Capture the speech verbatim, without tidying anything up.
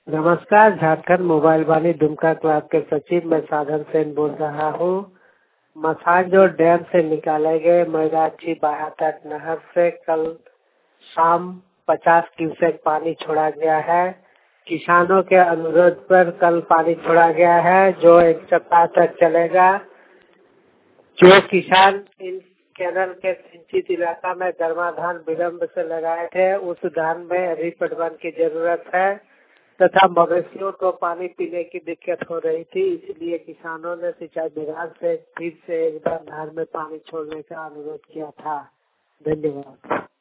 नमस्कार, Jharkhand mobile Vani Dumka club के सचिव मैं साधन सेन बोल रहा हूँ। मसांजो डैम से निकाले गए मैराची बायातट नहर से कल शाम पचास क्यूसेक पानी छोड़ा गया है। किसानों के अनुरोध पर कल पानी छोड़ा गया है जो एक सप्ताह तक चलेगा। जो किसान इन कैनल के सिंचित इलाका में गर्मा धान विलम्ब से लगाए थे उस धान में अभी पटवन की जरूरत है तथा मवेशियों को पानी पीने की दिक्कत हो रही थी, इसलिए किसानों ने सिंचाई विभाग से फिर से एक बार धान में पानी छोड़ने का अनुरोध किया था। धन्यवाद।